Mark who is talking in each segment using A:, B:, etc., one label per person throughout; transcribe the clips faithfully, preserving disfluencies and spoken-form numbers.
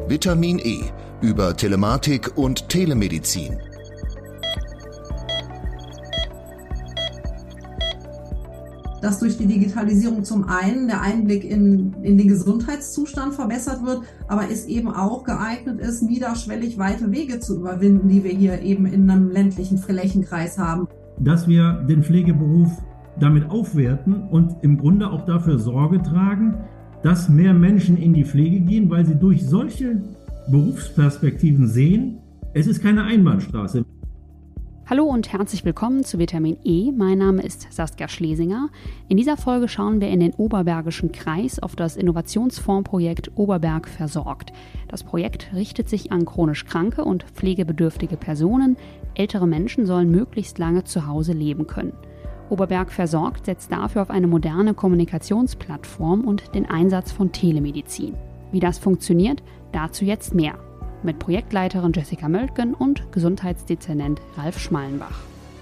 A: Vitamin E über Telematik und Telemedizin.
B: Dass durch die Digitalisierung zum einen der Einblick in, in den Gesundheitszustand verbessert wird, aber es eben auch geeignet ist, niederschwellig weite Wege zu überwinden, die wir hier eben in einem ländlichen Flächenkreis haben.
C: Dass wir den Pflegeberuf damit aufwerten und im Grunde auch dafür Sorge tragen, dass mehr Menschen in die Pflege gehen, weil sie durch solche Berufsperspektiven sehen, es ist keine Einbahnstraße.
D: Hallo und herzlich willkommen zu Vitamin E. Mein Name ist Saskia Schlesinger. In dieser Folge schauen wir in den Oberbergischen Kreis auf das Innovationsfondsprojekt Oberberg versorgt. Das Projekt richtet sich an chronisch kranke und pflegebedürftige Personen. Ältere Menschen sollen möglichst lange zu Hause leben können. Oberberg versorgt setzt dafür auf eine moderne Kommunikationsplattform und den Einsatz von Telemedizin. Wie das funktioniert, dazu jetzt mehr. Mit Projektleiterin Jessica Möltgen und Gesundheitsdezernent Ralf Schmallenbach.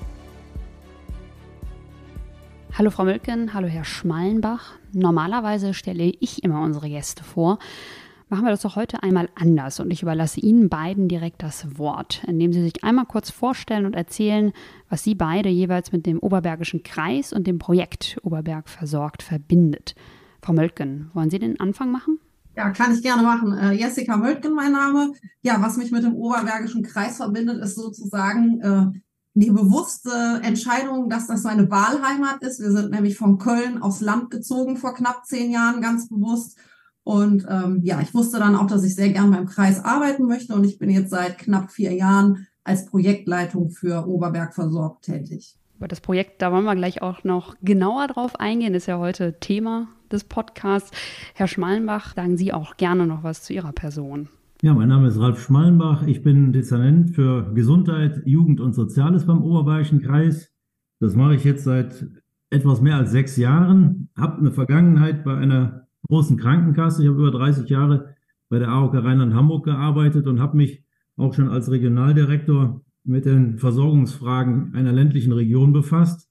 D: Hallo Frau Möltgen, hallo Herr Schmallenbach. Normalerweise stelle ich immer unsere Gäste vor. Machen wir das doch heute einmal anders und ich überlasse Ihnen beiden direkt das Wort, indem Sie sich einmal kurz vorstellen und erzählen, was Sie beide jeweils mit dem Oberbergischen Kreis und dem Projekt Oberberg versorgt verbindet. Frau Möltgen, wollen Sie den Anfang machen?
B: Ja, kann ich gerne machen. Äh, Jessica Möltgen, mein Name. Ja, was mich mit dem Oberbergischen Kreis verbindet, ist sozusagen äh, die bewusste Entscheidung, dass das meine Wahlheimat ist. Wir sind nämlich von Köln aufs Land gezogen vor knapp zehn Jahren, ganz bewusst. Und ähm, ja, ich wusste dann auch, dass ich sehr gern beim Kreis arbeiten möchte. Und ich bin jetzt seit knapp vier Jahren als Projektleitung für Oberberg versorgt tätig.
D: Über das Projekt, da wollen wir gleich auch noch genauer drauf eingehen. Ist ja heute Thema des Podcasts. Herr Schmallenbach, sagen Sie auch gerne noch was zu Ihrer Person.
C: Ja, mein Name ist Ralf Schmallenbach. Ich bin Dezernent für Gesundheit, Jugend und Soziales beim Oberbergischen Kreis. Das mache ich jetzt seit etwas mehr als sechs Jahren. Habe eine Vergangenheit bei einer großen Krankenkasse. Ich habe über dreißig Jahre bei der A O K Rheinland-Hamburg gearbeitet und habe mich auch schon als Regionaldirektor mit den Versorgungsfragen einer ländlichen Region befasst.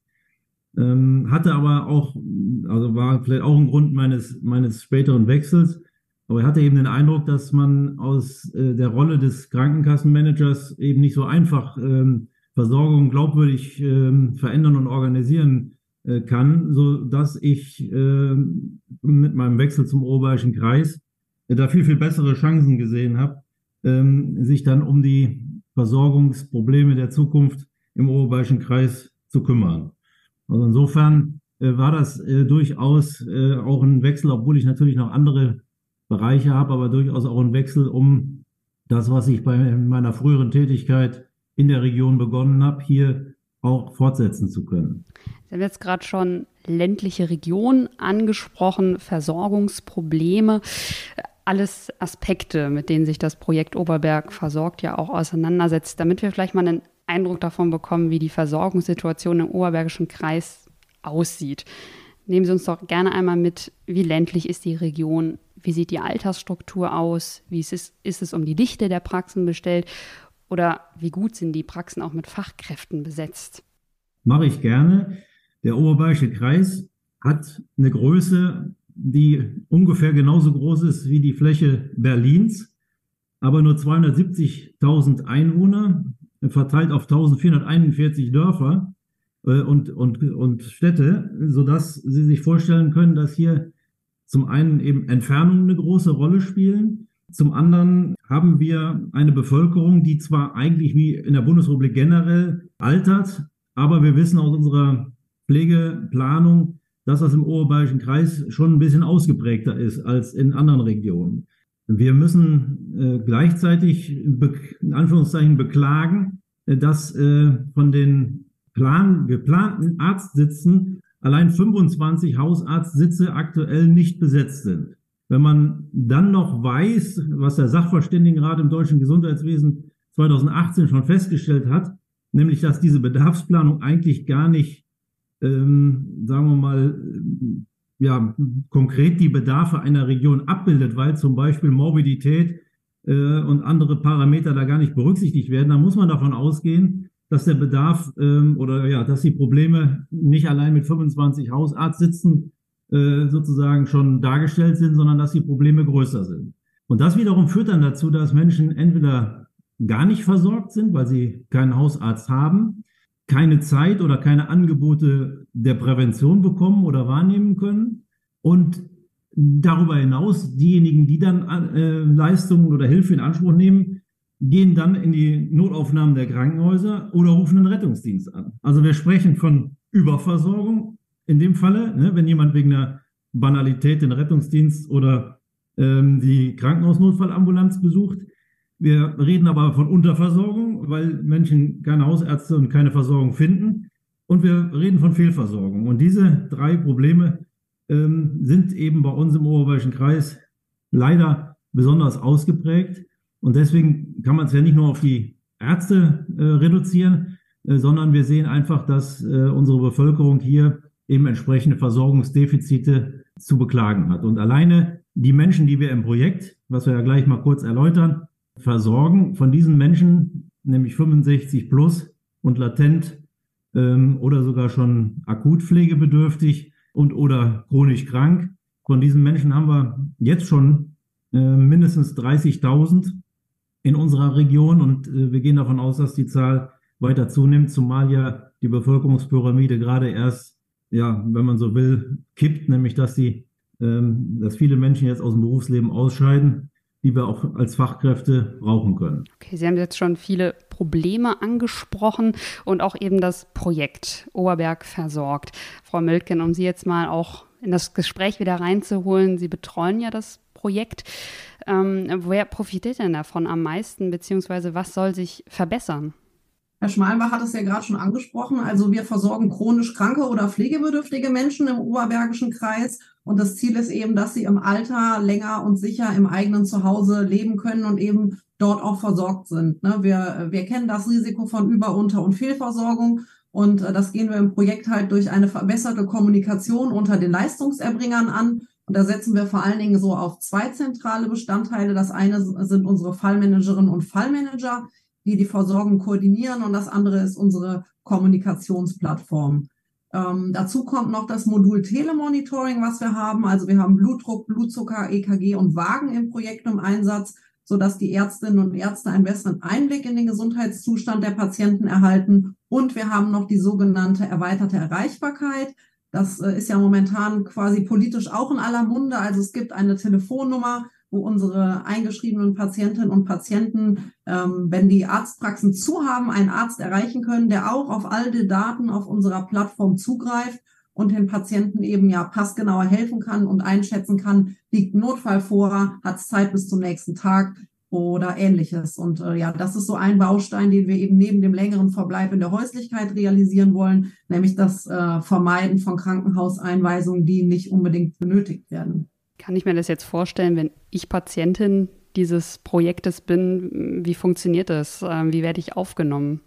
C: Ähm, hatte aber auch, also war vielleicht auch ein Grund meines, meines späteren Wechsels, aber ich hatte eben den Eindruck, dass man aus äh, der Rolle des Krankenkassenmanagers eben nicht so einfach ähm, Versorgung glaubwürdig ähm, verändern und organisieren äh, kann, so dass ich äh, mit meinem Wechsel zum Oberbergischen Kreis äh, da viel, viel bessere Chancen gesehen habe, ähm, sich dann um die Versorgungsprobleme der Zukunft im Oberbergischen Kreis zu kümmern. Also insofern äh, war das äh, durchaus äh, auch ein Wechsel, obwohl ich natürlich noch andere Bereiche habe, aber durchaus auch ein Wechsel, um das, was ich bei meiner früheren Tätigkeit in der Region begonnen habe, hier auch fortsetzen zu können.
D: Sie haben jetzt gerade schon ländliche Region angesprochen, Versorgungsprobleme. Alles Aspekte, mit denen sich das Projekt Oberberg versorgt, ja auch auseinandersetzt, damit wir vielleicht mal einen Eindruck davon bekommen, wie die Versorgungssituation im Oberbergischen Kreis aussieht. Nehmen Sie uns doch gerne einmal mit, wie ländlich ist die Region, wie sieht die Altersstruktur aus, wie ist es, ist es um die Dichte der Praxen bestellt oder wie gut sind die Praxen auch mit Fachkräften besetzt?
C: Mache ich gerne. Der Oberbergische Kreis hat eine Größe, die ungefähr genauso groß ist wie die Fläche Berlins, aber nur zweihundertsiebzigtausend Einwohner, verteilt auf eintausendvierhunderteinundvierzig Dörfer äh, und, und, und Städte, sodass Sie sich vorstellen können, dass hier zum einen eben Entfernungen eine große Rolle spielen, zum anderen haben wir eine Bevölkerung, die zwar eigentlich wie in der Bundesrepublik generell altert, aber wir wissen aus unserer Pflegeplanung, dass das im Oberbergischen Kreis schon ein bisschen ausgeprägter ist als in anderen Regionen. Wir müssen äh, gleichzeitig be- in Anführungszeichen beklagen, äh, dass äh, von den plan- geplanten Arztsitzen allein fünfundzwanzig Hausarztsitze aktuell nicht besetzt sind. Wenn man dann noch weiß, was der Sachverständigenrat im deutschen Gesundheitswesen zweitausendachtzehn schon festgestellt hat, nämlich dass diese Bedarfsplanung eigentlich gar nicht Ähm, sagen wir mal, ja, konkret die Bedarfe einer Region abbildet, weil zum Beispiel Morbidität äh, und andere Parameter da gar nicht berücksichtigt werden, dann muss man davon ausgehen, dass der Bedarf ähm, oder ja, dass die Probleme nicht allein mit fünfundzwanzig Hausarztsitzen äh, sozusagen schon dargestellt sind, sondern dass die Probleme größer sind. Und das wiederum führt dann dazu, dass Menschen entweder gar nicht versorgt sind, weil sie keinen Hausarzt haben, keine Zeit oder keine Angebote der Prävention bekommen oder wahrnehmen können. Und darüber hinaus, diejenigen, die dann äh, Leistungen oder Hilfe in Anspruch nehmen, gehen dann in die Notaufnahmen der Krankenhäuser oder rufen den Rettungsdienst an. Also wir sprechen von Überversorgung in dem Falle, ne, wenn jemand wegen einer Banalität den Rettungsdienst oder ähm, die Krankenhausnotfallambulanz besucht. Wir reden aber von Unterversorgung, weil Menschen keine Hausärzte und keine Versorgung finden. Und wir reden von Fehlversorgung. Und diese drei Probleme ähm, sind eben bei uns im Oberbayerischen Kreis leider besonders ausgeprägt. Und deswegen kann man es ja nicht nur auf die Ärzte äh, reduzieren, äh, sondern wir sehen einfach, dass äh, unsere Bevölkerung hier eben entsprechende Versorgungsdefizite zu beklagen hat. Und alleine die Menschen, die wir im Projekt, was wir ja gleich mal kurz erläutern, versorgen, von diesen Menschen, nämlich fünfundsechzig plus und latent ähm, oder sogar schon akut pflegebedürftig und oder chronisch krank, von diesen Menschen haben wir jetzt schon äh, mindestens dreißigtausend in unserer Region und äh, wir gehen davon aus, dass die Zahl weiter zunimmt, zumal ja die Bevölkerungspyramide gerade erst, ja, wenn man so will, kippt, nämlich dass die, ähm, dass viele Menschen jetzt aus dem Berufsleben ausscheiden, die wir auch als Fachkräfte brauchen können.
D: Okay, Sie haben jetzt schon viele Probleme angesprochen und auch eben das Projekt Oberberg versorgt. Frau Möltgen, um Sie jetzt mal auch in das Gespräch wieder reinzuholen, Sie betreuen ja das Projekt. Ähm, wer profitiert denn davon am meisten, beziehungsweise was soll sich verbessern?
B: Herr Schmalenbach hat es ja gerade schon angesprochen. Also wir versorgen chronisch kranke oder pflegebedürftige Menschen im Oberbergischen Kreis. Und das Ziel ist eben, dass sie im Alter länger und sicher im eigenen Zuhause leben können und eben dort auch versorgt sind. Wir, wir kennen das Risiko von Über-, Unter- und Fehlversorgung. Und das gehen wir im Projekt halt durch eine verbesserte Kommunikation unter den Leistungserbringern an. Und da setzen wir vor allen Dingen so auf zwei zentrale Bestandteile. Das eine sind unsere Fallmanagerinnen und Fallmanager, die die Versorgung koordinieren, und das andere ist unsere Kommunikationsplattform. Ähm, dazu kommt noch das Modul Telemonitoring, was wir haben. Also wir haben Blutdruck, Blutzucker, E K G und Wagen im Projekt im Einsatz, sodass die Ärztinnen und Ärzte einen besseren Einblick in den Gesundheitszustand der Patienten erhalten. Und wir haben noch die sogenannte erweiterte Erreichbarkeit. Das äh, ist ja momentan quasi politisch auch in aller Munde. Also es gibt eine Telefonnummer, wo unsere eingeschriebenen Patientinnen und Patienten, ähm, wenn die Arztpraxen zu haben, einen Arzt erreichen können, der auch auf all die Daten auf unserer Plattform zugreift und den Patienten eben ja passgenauer helfen kann und einschätzen kann, liegt ein Notfall vor, hat es Zeit bis zum nächsten Tag oder Ähnliches. Und äh, ja, das ist so ein Baustein, den wir eben neben dem längeren Verbleib in der Häuslichkeit realisieren wollen, nämlich das äh, Vermeiden von Krankenhauseinweisungen, die nicht unbedingt benötigt werden.
D: Kann ich mir das jetzt vorstellen, wenn ich Patientin dieses Projektes bin? Wie funktioniert das? Wie werde ich aufgenommen?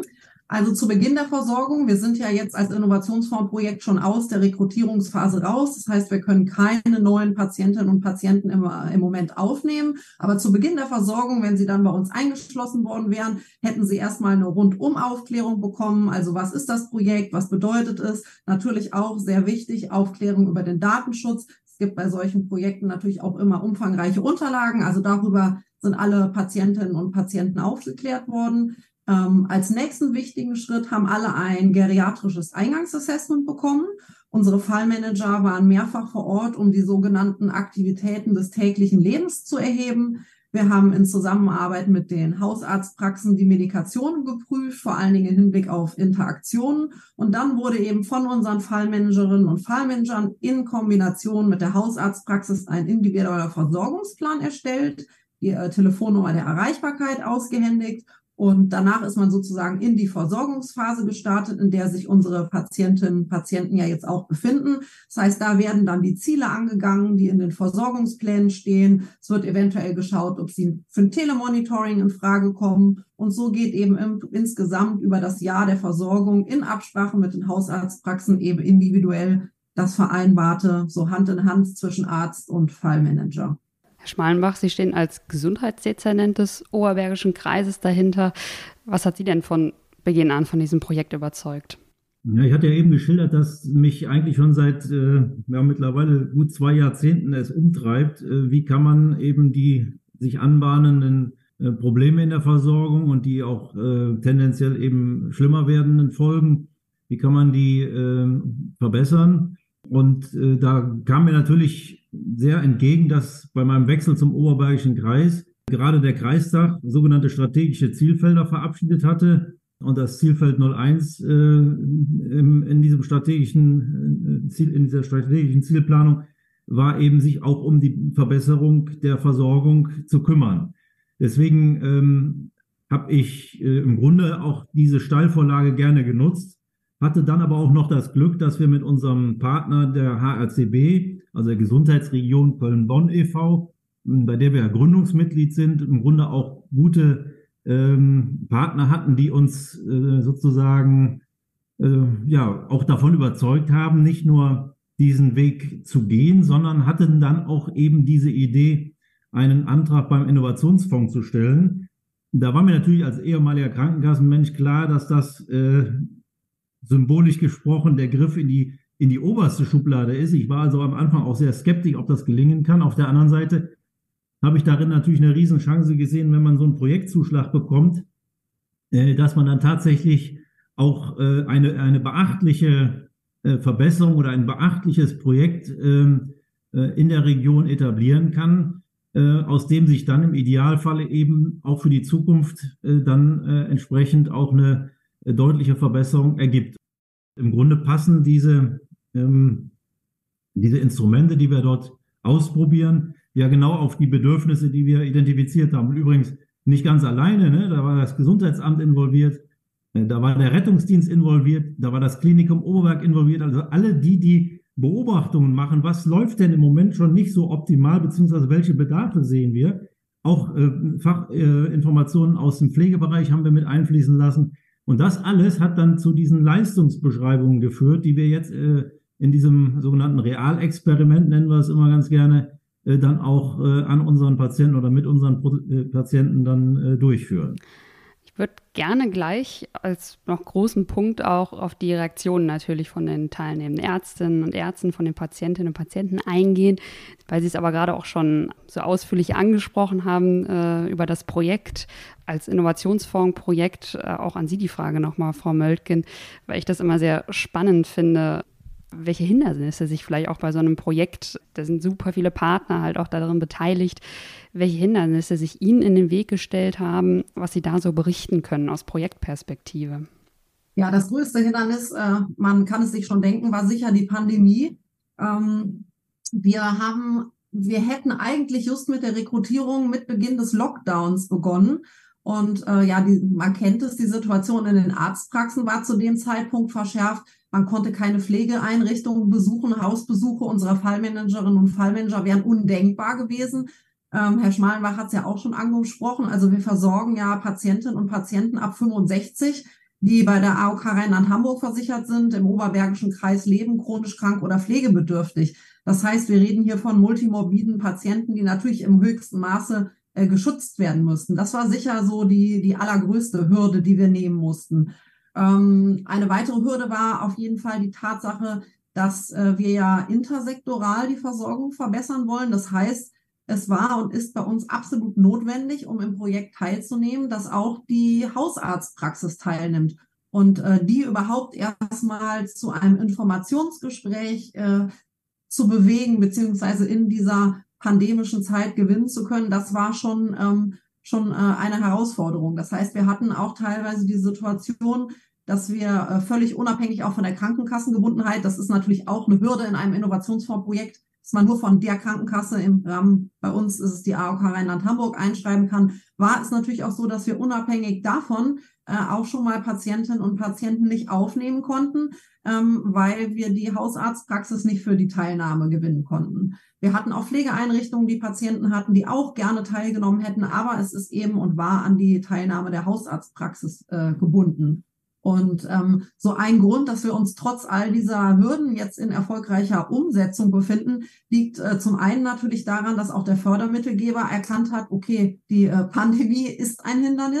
B: Also zu Beginn der Versorgung, wir sind ja jetzt als Innovationsfondsprojekt schon aus der Rekrutierungsphase raus. Das heißt, wir können keine neuen Patientinnen und Patienten im, im Moment aufnehmen. Aber zu Beginn der Versorgung, wenn sie dann bei uns eingeschlossen worden wären, hätten sie erstmal eine Rundum-Aufklärung bekommen. Also was ist das Projekt? Was bedeutet es? Natürlich auch sehr wichtig, Aufklärung über den Datenschutz. Es gibt bei solchen Projekten natürlich auch immer umfangreiche Unterlagen. Also darüber sind alle Patientinnen und Patienten aufgeklärt worden. Ähm, als nächsten wichtigen Schritt haben alle ein geriatrisches Eingangsassessment bekommen. Unsere Fallmanager waren mehrfach vor Ort, um die sogenannten Aktivitäten des täglichen Lebens zu erheben. Wir haben in Zusammenarbeit mit den Hausarztpraxen die Medikationen geprüft, vor allen Dingen im Hinblick auf Interaktionen. Und dann wurde eben von unseren Fallmanagerinnen und Fallmanagern in Kombination mit der Hausarztpraxis ein individueller Versorgungsplan erstellt, die äh, Telefonnummer der Erreichbarkeit ausgehändigt. Und danach ist man sozusagen in die Versorgungsphase gestartet, in der sich unsere Patientinnen und Patienten ja jetzt auch befinden. Das heißt, da werden dann die Ziele angegangen, die in den Versorgungsplänen stehen. Es wird eventuell geschaut, ob sie für ein Telemonitoring in Frage kommen. Und so geht eben im, insgesamt über das Jahr der Versorgung in Absprache mit den Hausarztpraxen eben individuell das Vereinbarte, so Hand in Hand zwischen Arzt und Fallmanager.
D: Herr Schmalenbach, Sie stehen als Gesundheitsdezernent des Oberbergischen Kreises dahinter. Was hat Sie denn von Beginn an von diesem Projekt überzeugt?
C: Ja, ich hatte ja eben geschildert, dass mich eigentlich schon seit äh, ja, mittlerweile gut zwei Jahrzehnten es umtreibt. Äh, wie kann man eben die sich anbahnenden äh, Probleme in der Versorgung und die auch äh, tendenziell eben schlimmer werdenden Folgen, wie kann man die äh, verbessern? Und äh, da kam mir natürlich sehr entgegen, dass bei meinem Wechsel zum Oberbergischen Kreis gerade der Kreistag sogenannte strategische Zielfelder verabschiedet hatte. Und das Zielfeld null eins äh, in, in diesem strategischen äh, Ziel, in dieser strategischen Zielplanung war eben, sich auch um die Verbesserung der Versorgung zu kümmern. Deswegen ähm, habe ich äh, im Grunde auch diese Steilvorlage gerne genutzt, hatte dann aber auch noch das Glück, dass wir mit unserem Partner der H R C B, also der Gesundheitsregion Köln-Bonn e V, bei der wir ja Gründungsmitglied sind, im Grunde auch gute Ähm, Partner hatten, die uns äh, sozusagen äh, ja auch davon überzeugt haben, nicht nur diesen Weg zu gehen, sondern hatten dann auch eben diese Idee, einen Antrag beim Innovationsfonds zu stellen. Da war mir natürlich als ehemaliger Krankenkassenmensch klar, dass das äh, symbolisch gesprochen der Griff in die, in die oberste Schublade ist. Ich war also am Anfang auch sehr skeptisch, ob das gelingen kann. Auf der anderen Seite habe ich darin natürlich eine Riesenchance gesehen, wenn man so einen Projektzuschlag bekommt, äh, dass man dann tatsächlich auch äh, eine, eine beachtliche äh, Verbesserung oder ein beachtliches Projekt äh, äh, in der Region etablieren kann, äh, aus dem sich dann im Idealfalle eben auch für die Zukunft äh, dann äh, entsprechend auch eine äh, deutliche Verbesserung ergibt. Im Grunde passen diese, ähm, diese Instrumente, die wir dort ausprobieren, ja genau auf die Bedürfnisse, die wir identifiziert haben. Und übrigens nicht ganz alleine, ne? Da war das Gesundheitsamt involviert, da war der Rettungsdienst involviert, da war das Klinikum Oberberg involviert, also alle die, die Beobachtungen machen, was läuft denn im Moment schon nicht so optimal, beziehungsweise welche Bedarfe sehen wir. Auch äh, Fachinformationen äh, aus dem Pflegebereich haben wir mit einfließen lassen. Und das alles hat dann zu diesen Leistungsbeschreibungen geführt, die wir jetzt äh, in diesem sogenannten Realexperiment, nennen wir es immer ganz gerne, dann auch äh, an unseren Patienten oder mit unseren Pro- äh, Patienten dann äh, durchführen.
D: Ich würde gerne gleich als noch großen Punkt auch auf die Reaktionen natürlich von den teilnehmenden Ärztinnen und Ärzten, von den Patientinnen und Patienten eingehen, weil Sie es aber gerade auch schon so ausführlich angesprochen haben äh, über das Projekt als Innovationsfonds-Projekt. Äh, auch an Sie die Frage nochmal, Frau Möltgen, weil ich das immer sehr spannend finde, welche Hindernisse sich vielleicht auch bei so einem Projekt, da sind super viele Partner halt auch darin beteiligt, welche Hindernisse sich Ihnen in den Weg gestellt haben, was Sie da so berichten können aus Projektperspektive.
B: Ja, das größte Hindernis, äh, man kann es sich schon denken, war sicher die Pandemie. Ähm, wir haben, wir hätten eigentlich just mit der Rekrutierung mit Beginn des Lockdowns begonnen. Und äh, ja, die, man kennt es, die Situation in den Arztpraxen war zu dem Zeitpunkt verschärft. Man konnte keine Pflegeeinrichtungen besuchen, Hausbesuche unserer Fallmanagerinnen und Fallmanager wären undenkbar gewesen. Ähm, Herr Schmalenbach hat es ja auch schon angesprochen. Also wir versorgen ja Patientinnen und Patienten ab fünfundsechzig, die bei der A O K Rheinland-Hamburg versichert sind, im Oberbergischen Kreis leben, chronisch krank oder pflegebedürftig. Das heißt, wir reden hier von multimorbiden Patienten, die natürlich im höchsten Maße äh, geschützt werden müssten. Das war sicher so die, die allergrößte Hürde, die wir nehmen mussten. Eine weitere Hürde war auf jeden Fall die Tatsache, dass wir ja intersektoral die Versorgung verbessern wollen. Das heißt, es war und ist bei uns absolut notwendig, um im Projekt teilzunehmen, dass auch die Hausarztpraxis teilnimmt und die überhaupt erstmal zu einem Informationsgespräch zu bewegen, beziehungsweise in dieser pandemischen Zeit gewinnen zu können. Das war schon schon eine Herausforderung. Das heißt, wir hatten auch teilweise die Situation, dass wir völlig unabhängig auch von der Krankenkassengebundenheit, das ist natürlich auch eine Hürde in einem Innovationsfondsprojekt, dass man nur von der Krankenkasse im Rahmen, bei uns ist es die A O K Rheinland-Hamburg, einschreiben kann, war es natürlich auch so, dass wir unabhängig davon äh, auch schon mal Patientinnen und Patienten nicht aufnehmen konnten, ähm, weil wir die Hausarztpraxis nicht für die Teilnahme gewinnen konnten. Wir hatten auch Pflegeeinrichtungen, die Patienten hatten, die auch gerne teilgenommen hätten, aber es ist eben und war an die Teilnahme der Hausarztpraxis äh, gebunden. Und ähm, so ein Grund, dass wir uns trotz all dieser Hürden jetzt in erfolgreicher Umsetzung befinden, liegt äh, zum einen natürlich daran, dass auch der Fördermittelgeber erkannt hat, okay, die äh, Pandemie ist ein Hindernis.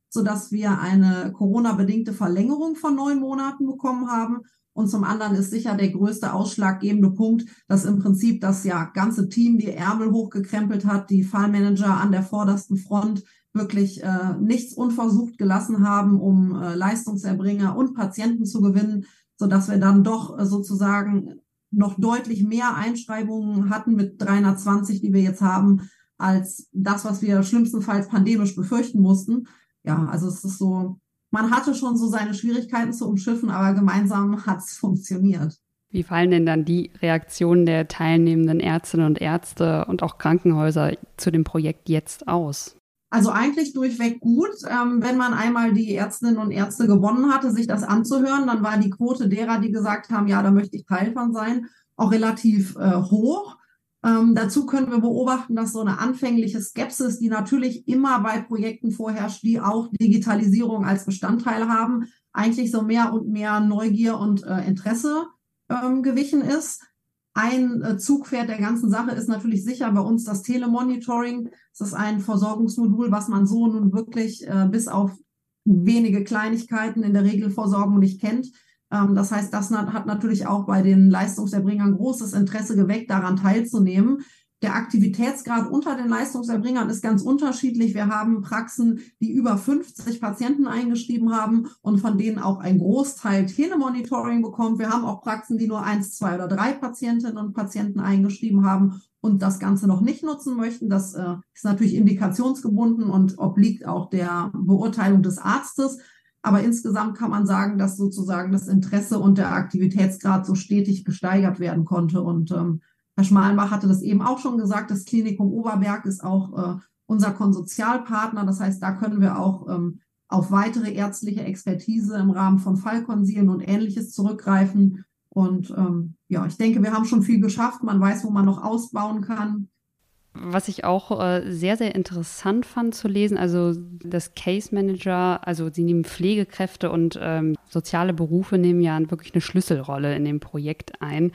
B: sodass wir eine Corona-bedingte Verlängerung von neun Monaten bekommen haben. Und zum anderen ist sicher der größte ausschlaggebende Punkt, dass im Prinzip das ja ganze Team die Ärmel hochgekrempelt hat, die Fallmanager an der vordersten Front wirklich äh, nichts unversucht gelassen haben, um äh, Leistungserbringer und Patienten zu gewinnen, sodass wir dann doch äh, sozusagen noch deutlich mehr Einschreibungen hatten mit dreihundertzwanzig, die wir jetzt haben, als das, was wir schlimmstenfalls pandemisch befürchten mussten. Ja, also es ist so, man hatte schon so seine Schwierigkeiten zu umschiffen, aber gemeinsam hat es funktioniert.
D: Wie fallen denn dann die Reaktionen der teilnehmenden Ärztinnen und Ärzte und auch Krankenhäuser zu dem Projekt jetzt aus?
B: Also eigentlich durchweg gut. Ähm, wenn man einmal die Ärztinnen und Ärzte gewonnen hatte, sich das anzuhören, dann war die Quote derer, die gesagt haben, ja, da möchte ich Teil von sein, auch relativ äh, hoch. Ähm, dazu können wir beobachten, dass so eine anfängliche Skepsis, die natürlich immer bei Projekten vorherrscht, die auch Digitalisierung als Bestandteil haben, eigentlich so mehr und mehr Neugier und äh, Interesse ähm, gewichen ist. Ein äh, Zugpferd der ganzen Sache ist natürlich sicher bei uns das Telemonitoring. Das ist ein Versorgungsmodul, was man so nun wirklich äh, bis auf wenige Kleinigkeiten in der Regelversorgung nicht kennt. Das heißt, das hat natürlich auch bei den Leistungserbringern großes Interesse geweckt, daran teilzunehmen. Der Aktivitätsgrad unter den Leistungserbringern ist ganz unterschiedlich. Wir haben Praxen, die über fünfzig Patienten eingeschrieben haben und von denen auch ein Großteil Telemonitoring bekommt. Wir haben auch Praxen, die nur eins, zwei oder drei Patientinnen und Patienten eingeschrieben haben und das Ganze noch nicht nutzen möchten. Das äh, ist natürlich indikationsgebunden und obliegt auch der Beurteilung des Arztes. Aber insgesamt kann man sagen, dass sozusagen das Interesse und der Aktivitätsgrad so stetig gesteigert werden konnte. Und ähm, Herr Schmalenbach hatte das eben auch schon gesagt, das Klinikum Oberberg ist auch äh, unser Konsortialpartner. Das heißt, da können wir auch ähm, auf weitere ärztliche Expertise im Rahmen von Fallkonsilien und Ähnliches zurückgreifen. Und ähm, ja, ich denke, wir haben schon viel geschafft. Man weiß, wo man noch ausbauen kann.
D: Was ich auch äh, sehr, sehr interessant fand zu lesen, also das Case Manager, also sie nehmen Pflegekräfte und ähm, soziale Berufe nehmen ja wirklich eine Schlüsselrolle in dem Projekt ein.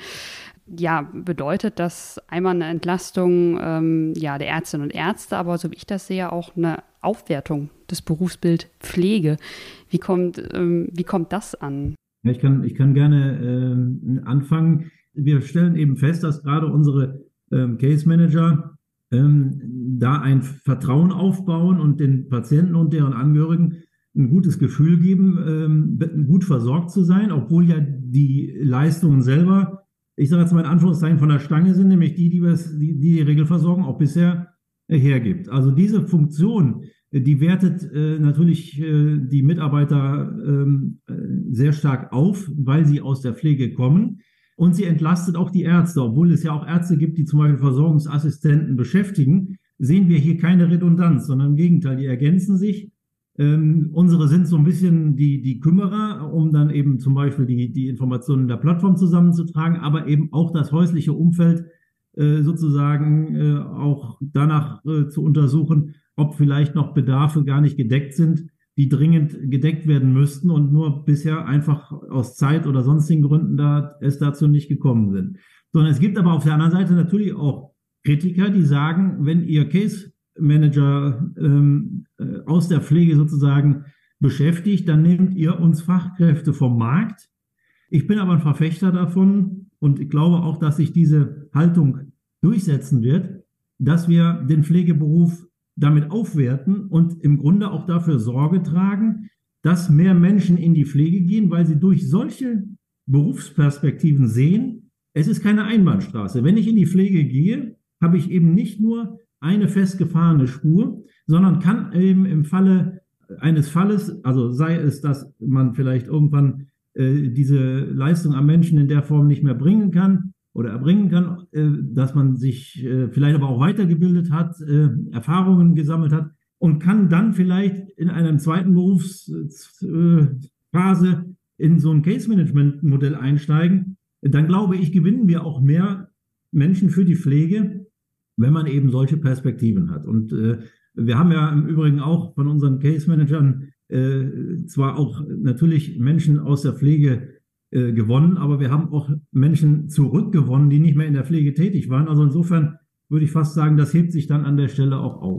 D: Ja, bedeutet das einmal eine Entlastung ähm, ja, der Ärztinnen und Ärzte, aber so wie ich das sehe, auch eine Aufwertung des Berufsbild Pflege. Wie kommt, ähm, wie kommt das an?
C: Ja, ich kann, ich kann gerne äh, anfangen. Wir stellen eben fest, dass gerade unsere ähm, Case Manager ähm, da ein Vertrauen aufbauen und den Patienten und deren Angehörigen ein gutes Gefühl geben, ähm, gut versorgt zu sein, obwohl ja die Leistungen selber, ich sage jetzt mal in Anführungszeichen, von der Stange sind, nämlich die, die die, die Regelversorgung auch bisher äh, hergibt. Also diese Funktion, die wertet äh, natürlich äh, die Mitarbeiter ähm, äh, sehr stark auf, weil sie aus der Pflege kommen. Und sie entlastet auch die Ärzte, obwohl es ja auch Ärzte gibt, die zum Beispiel Versorgungsassistenten beschäftigen, sehen wir hier keine Redundanz, sondern im Gegenteil, die ergänzen sich. Ähm, unsere sind so ein bisschen die, die Kümmerer, um dann eben zum Beispiel die, die Informationen der Plattform zusammenzutragen, aber eben auch das häusliche Umfeld äh, sozusagen äh, auch danach äh, zu untersuchen, ob vielleicht noch Bedarfe gar nicht gedeckt sind, die dringend gedeckt werden müssten und nur bisher einfach aus Zeit oder sonstigen Gründen da es dazu nicht gekommen sind. Sondern es gibt aber auf der anderen Seite natürlich auch Kritiker, die sagen, wenn ihr Case Manager ähm, aus der Pflege sozusagen beschäftigt, dann nehmt ihr uns Fachkräfte vom Markt. Ich bin aber ein Verfechter davon und ich glaube auch, dass sich diese Haltung durchsetzen wird, dass wir den Pflegeberuf damit aufwerten und im Grunde auch dafür Sorge tragen, dass mehr Menschen in die Pflege gehen, weil sie durch solche Berufsperspektiven sehen, es ist keine Einbahnstraße. Wenn ich in die Pflege gehe, habe ich eben nicht nur eine festgefahrene Spur, sondern kann eben im Falle eines Falles, also sei es, dass man vielleicht irgendwann äh, diese Leistung am Menschen in der Form nicht mehr bringen kann, oder erbringen kann, äh, dass man sich äh, vielleicht aber auch weitergebildet hat, äh, Erfahrungen gesammelt hat und kann dann vielleicht in einer zweiten Berufsphase äh, in so ein Case-Management-Modell einsteigen. Dann glaube ich, gewinnen wir auch mehr Menschen für die Pflege, wenn man eben solche Perspektiven hat. Und äh, wir haben ja im Übrigen auch von unseren Case-Managern äh, zwar auch natürlich Menschen aus der Pflege gewonnen, aber wir haben auch Menschen zurückgewonnen, die nicht mehr in der Pflege tätig waren. Also insofern würde ich fast sagen, das hebt sich dann an der Stelle auch auf.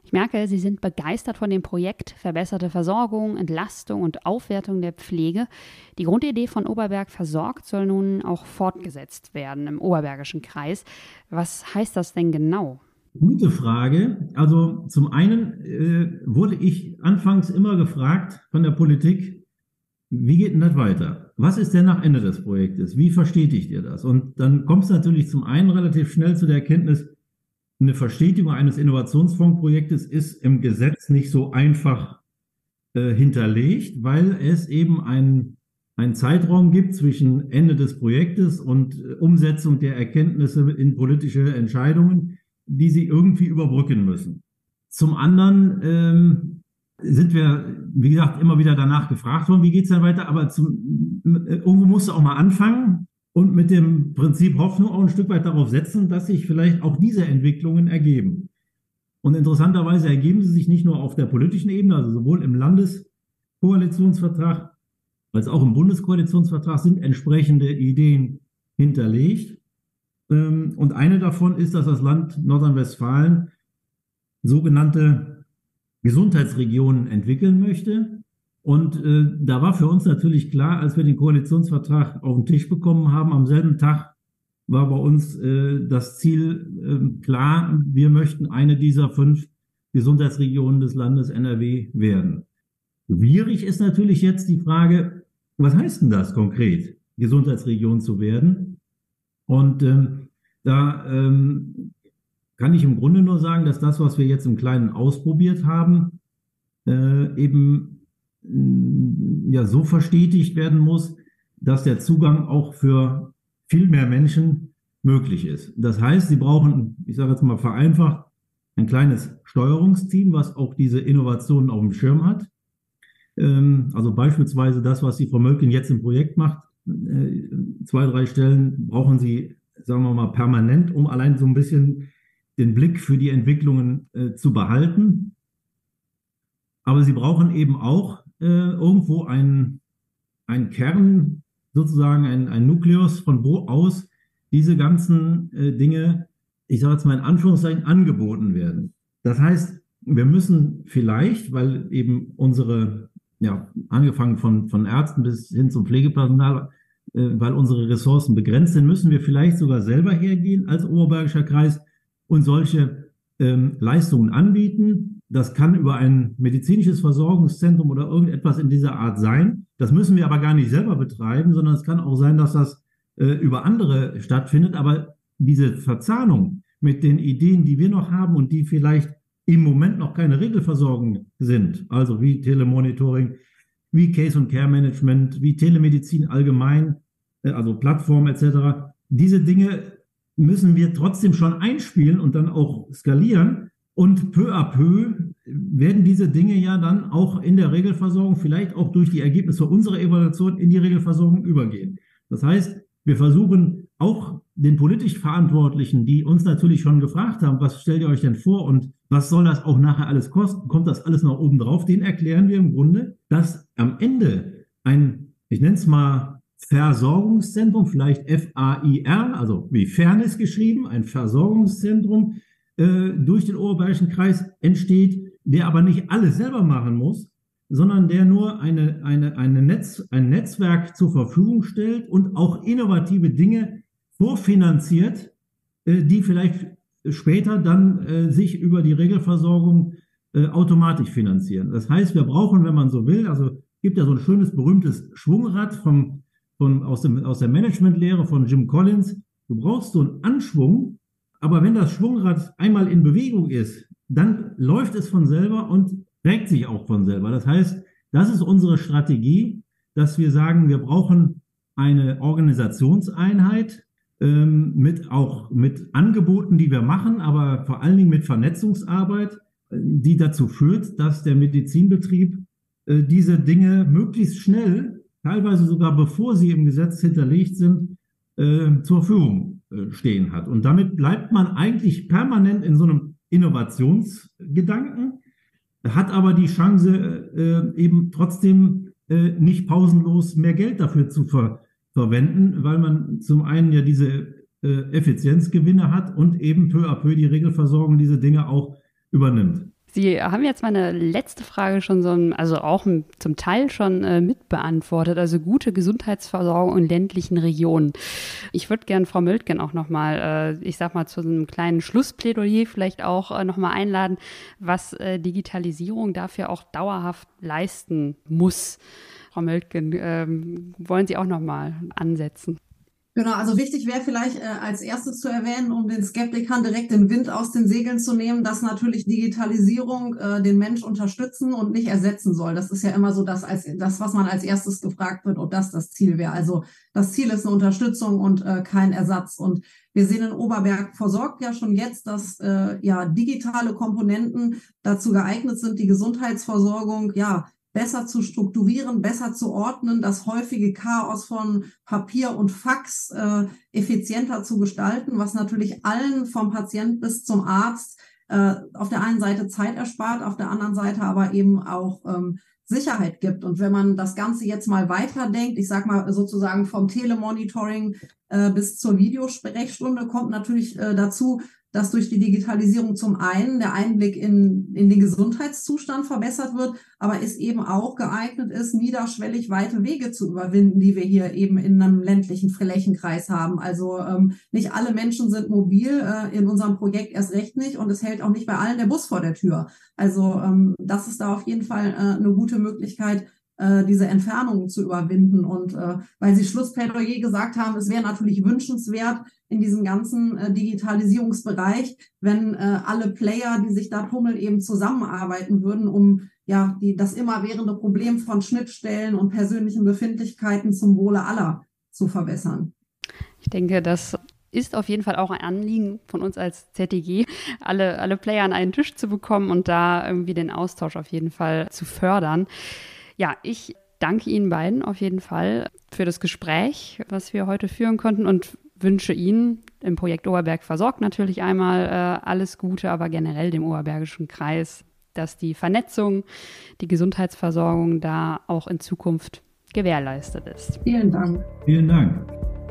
D: Ich merke, Sie sind begeistert von dem Projekt verbesserte Versorgung, Entlastung und Aufwertung der Pflege. Die Grundidee von Oberberg versorgt soll nun auch fortgesetzt werden im Oberbergischen Kreis. Was heißt das denn genau?
C: Gute Frage. Also zum einen äh, wurde ich anfangs immer gefragt von der Politik, wie geht denn das weiter? Was ist denn nach Ende des Projektes? Wie verstetigt ihr das? Und dann kommt es natürlich zum einen relativ schnell zu der Erkenntnis, eine Verstetigung eines Innovationsfondsprojektes ist im Gesetz nicht so einfach äh, hinterlegt, weil es eben einen, einen Zeitraum gibt zwischen Ende des Projektes und äh, Umsetzung der Erkenntnisse in politische Entscheidungen, die sie irgendwie überbrücken müssen. Zum anderen ähm, sind wir, wie gesagt, immer wieder danach gefragt worden, wie geht es dann weiter, aber zum, äh, irgendwo musst du auch mal anfangen. Und mit dem Prinzip Hoffnung auch ein Stück weit darauf setzen, dass sich vielleicht auch diese Entwicklungen ergeben. Und interessanterweise ergeben sie sich nicht nur auf der politischen Ebene, also sowohl im Landeskoalitionsvertrag als auch im Bundeskoalitionsvertrag sind entsprechende Ideen hinterlegt. Und eine davon ist, dass das Land Nordrhein-Westfalen sogenannte Gesundheitsregionen entwickeln möchte. Und äh, da war für uns natürlich klar, als wir den Koalitionsvertrag auf den Tisch bekommen haben, am selben Tag war bei uns äh, das Ziel äh, klar, wir möchten eine dieser fünf Gesundheitsregionen des Landes N R W werden. Schwierig ist natürlich jetzt die Frage, was heißt denn das konkret, Gesundheitsregion zu werden? Und ähm, da ähm, kann ich im Grunde nur sagen, dass das, was wir jetzt im Kleinen ausprobiert haben, äh, eben ja so verstetigt werden muss, dass der Zugang auch für viel mehr Menschen möglich ist. Das heißt, Sie brauchen, ich sage jetzt mal vereinfacht, ein kleines Steuerungsteam, was auch diese Innovationen auf dem Schirm hat. Also beispielsweise das, was die Frau Mölken jetzt im Projekt macht, zwei, drei Stellen brauchen Sie, sagen wir mal, permanent, um allein so ein bisschen den Blick für die Entwicklungen zu behalten. Aber Sie brauchen eben auch äh, irgendwo einen, einen Kern, sozusagen ein, ein Nukleus, von wo aus diese ganzen äh, Dinge, ich sage jetzt mal in Anführungszeichen, angeboten werden. Das heißt, wir müssen vielleicht, weil eben unsere, ja, angefangen von, von Ärzten bis hin zum Pflegepersonal, äh, weil unsere Ressourcen begrenzt sind, müssen wir vielleicht sogar selber hergehen als Oberbergischer Kreis und solche ähm, Leistungen anbieten. Das kann über ein medizinisches Versorgungszentrum oder irgendetwas in dieser Art sein. Das müssen wir aber gar nicht selber betreiben, sondern es kann auch sein, dass das äh, über andere stattfindet. Aber diese Verzahnung mit den Ideen, die wir noch haben und die vielleicht im Moment noch keine Regelversorgung sind, also wie Telemonitoring, wie Case- und Care-Management, wie Telemedizin allgemein, äh, also Plattformen et cetera, diese Dinge müssen wir trotzdem schon einspielen und dann auch skalieren. Und peu à peu werden diese Dinge ja dann auch in der Regelversorgung, vielleicht auch durch die Ergebnisse unserer Evaluation, in die Regelversorgung übergehen. Das heißt, wir versuchen auch den politisch Verantwortlichen, die uns natürlich schon gefragt haben, was stellt ihr euch denn vor und was soll das auch nachher alles kosten? Kommt das alles noch oben drauf? Den erklären wir im Grunde, dass am Ende ein, ich nenne es mal Versorgungszentrum, vielleicht F A I R, also wie Fairness geschrieben, ein Versorgungszentrum, durch den Oberbergischen Kreis entsteht, der aber nicht alles selber machen muss, sondern der nur eine, eine, eine Netz, ein Netzwerk zur Verfügung stellt und auch innovative Dinge vorfinanziert, die vielleicht später dann sich über die Regelversorgung automatisch finanzieren. Das heißt, wir brauchen, wenn man so will, also gibt ja so ein schönes, berühmtes Schwungrad vom, von, aus, dem, aus der Managementlehre von Jim Collins. Du brauchst so einen Anschwung, aber wenn das Schwungrad einmal in Bewegung ist, dann läuft es von selber und trägt sich auch von selber. Das heißt, das ist unsere Strategie, dass wir sagen, wir brauchen eine Organisationseinheit ähm, mit auch mit Angeboten, die wir machen, aber vor allen Dingen mit Vernetzungsarbeit, die dazu führt, dass der Medizinbetrieb äh, diese Dinge möglichst schnell, teilweise sogar bevor sie im Gesetz hinterlegt sind, äh, zur Verfügung stehen hat. Und damit bleibt man eigentlich permanent in so einem Innovationsgedanken, hat aber die Chance, äh, eben trotzdem äh, nicht pausenlos mehr Geld dafür zu ver verwenden, weil man zum einen ja diese äh, Effizienzgewinne hat und eben peu à peu die Regelversorgung diese Dinge auch übernimmt.
D: Sie haben jetzt meine letzte Frage schon so, also auch zum Teil schon äh, mitbeantwortet, also gute Gesundheitsversorgung in ländlichen Regionen. Ich würde gerne Frau Möltgen auch nochmal, äh, ich sag mal, zu einem kleinen Schlussplädoyer vielleicht auch äh, nochmal einladen, was äh, Digitalisierung dafür auch dauerhaft leisten muss. Frau Möltgen, äh, wollen Sie auch nochmal ansetzen?
B: Genau, also wichtig wäre vielleicht äh, als erstes zu erwähnen, um den Skeptikern direkt den Wind aus den Segeln zu nehmen, dass natürlich Digitalisierung äh, den Mensch unterstützen und nicht ersetzen soll. Das ist ja immer so das, als, das, was man als erstes gefragt wird, ob das das Ziel wäre. Also das Ziel ist eine Unterstützung und äh, kein Ersatz. Und wir sehen in Oberberg versorgt ja schon jetzt, dass äh, ja digitale Komponenten dazu geeignet sind, die Gesundheitsversorgung ja besser zu strukturieren, besser zu ordnen, das häufige Chaos von Papier und Fax äh, effizienter zu gestalten, was natürlich allen vom Patient bis zum Arzt äh, auf der einen Seite Zeit erspart, auf der anderen Seite aber eben auch ähm, Sicherheit gibt. Und wenn man das Ganze jetzt mal weiterdenkt, ich sag mal sozusagen vom Telemonitoring äh, bis zur Videosprechstunde, kommt natürlich äh, dazu, dass durch die Digitalisierung zum einen der Einblick in, in den Gesundheitszustand verbessert wird, aber es eben auch geeignet ist, niederschwellig weite Wege zu überwinden, die wir hier eben in einem ländlichen Flächenkreis haben. Also ähm, nicht alle Menschen sind mobil, äh, in unserem Projekt erst recht nicht, und es hält auch nicht bei allen der Bus vor der Tür. Also ähm, das ist da auf jeden Fall äh, eine gute Möglichkeit, diese Entfernungen zu überwinden. Und äh, weil Sie Schlussplädoyer gesagt haben, es wäre natürlich wünschenswert in diesem ganzen äh, Digitalisierungsbereich, wenn äh, alle Player, die sich da tummeln, eben zusammenarbeiten würden, um ja die, das immerwährende Problem von Schnittstellen und persönlichen Befindlichkeiten zum Wohle aller zu verbessern.
D: Ich denke, das ist auf jeden Fall auch ein Anliegen von uns als Z D G, alle, alle Player an einen Tisch zu bekommen und da irgendwie den Austausch auf jeden Fall zu fördern. Ja, ich danke Ihnen beiden auf jeden Fall für das Gespräch, was wir heute führen konnten, und wünsche Ihnen im Projekt Oberberg versorgt natürlich einmal äh, alles Gute, aber generell dem Oberbergischen Kreis, dass die Vernetzung, die Gesundheitsversorgung da auch in Zukunft gewährleistet ist.
B: Vielen Dank.
C: Vielen Dank.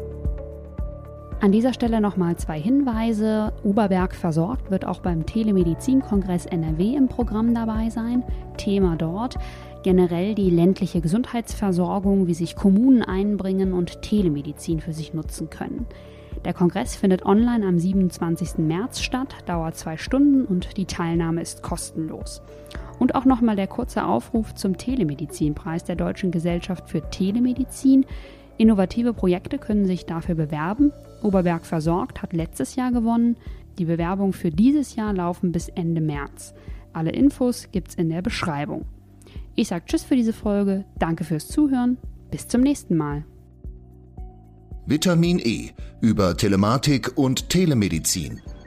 D: An dieser Stelle nochmal zwei Hinweise. Oberberg versorgt wird auch beim Telemedizin-Kongress N R W im Programm dabei sein. Thema dort: generell die ländliche Gesundheitsversorgung, wie sich Kommunen einbringen und Telemedizin für sich nutzen können. Der Kongress findet online am siebenundzwanzigsten März statt, dauert zwei Stunden und die Teilnahme ist kostenlos. Und auch nochmal der kurze Aufruf zum Telemedizinpreis der Deutschen Gesellschaft für Telemedizin. Innovative Projekte können sich dafür bewerben. Oberberg versorgt hat letztes Jahr gewonnen. Die Bewerbungen für dieses Jahr laufen bis Ende März. Alle Infos gibt's in der Beschreibung. Ich sage Tschüss für diese Folge, danke fürs Zuhören, bis zum nächsten Mal.
A: Vitamin E über Telematik und Telemedizin.